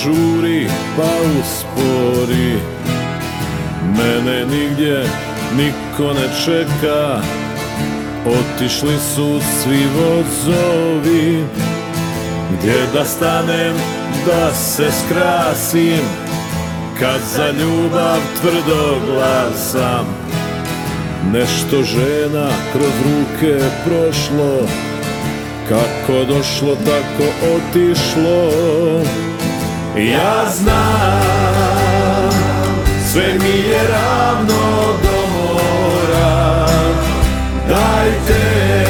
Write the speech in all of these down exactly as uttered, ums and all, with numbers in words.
žuri pa uspori, mene nigdje niko ne čeka, otišli su svi vozovi. Gdje da stanem da se skrasim, kad za ljubav tvrdo glasam? Nešto žena kroz ruke prošlo, kako došlo tako otišlo. Ja znam, sve mi je ravno do mora, dajte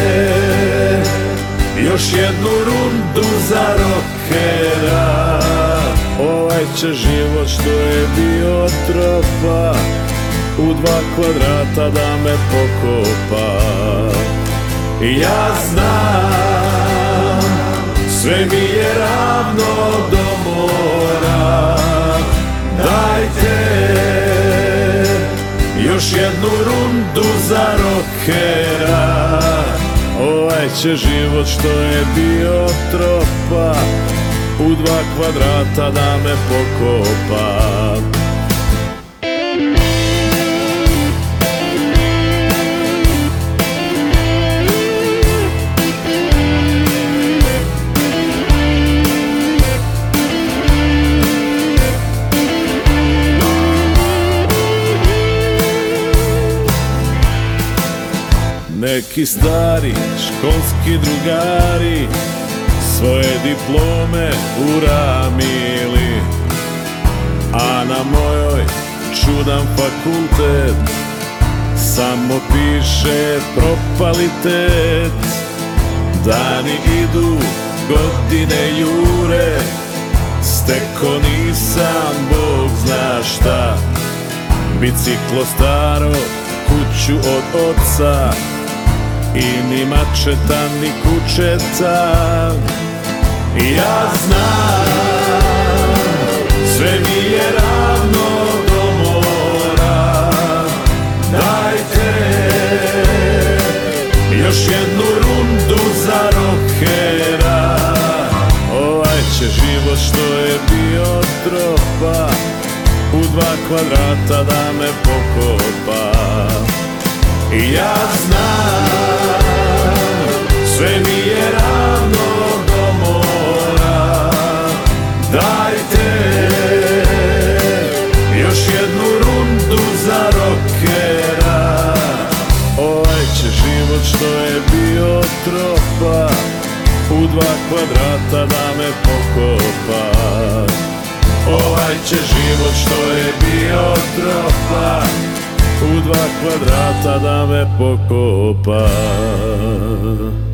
još jednu rundu za rokera. Ovaj će život što je bio tropa u dva kvadrata da me pokopa. Ja znam, sve mi je ravno do mora, dajte još jednu rundu za rokera. Ovaj će život što je bio tropa u dva kvadrata da me pokopa. Neki stari školski drugari svoje diplome uramili, a na mojoj čudan fakultet samo piše propalitet. Dani idu, godine jure, steko nisam Bog zna šta. Biciklo staro, kuću od oca, i ni mačeta ni kućeta. Ja znam, sve mi je ravno do mora, dajte još jednu rundu za rokera. Ovaj će život što je bio tropa u dva kvadrata da me pokopa. Ja znam, sve mi je ravno do mora, dajte još jednu rundu za rokera. Ovaj će život što je bio tropa u dva kvadrata da me pokopa. Ovaj će život što je bio tropa u dva kvadrata da me pokopa.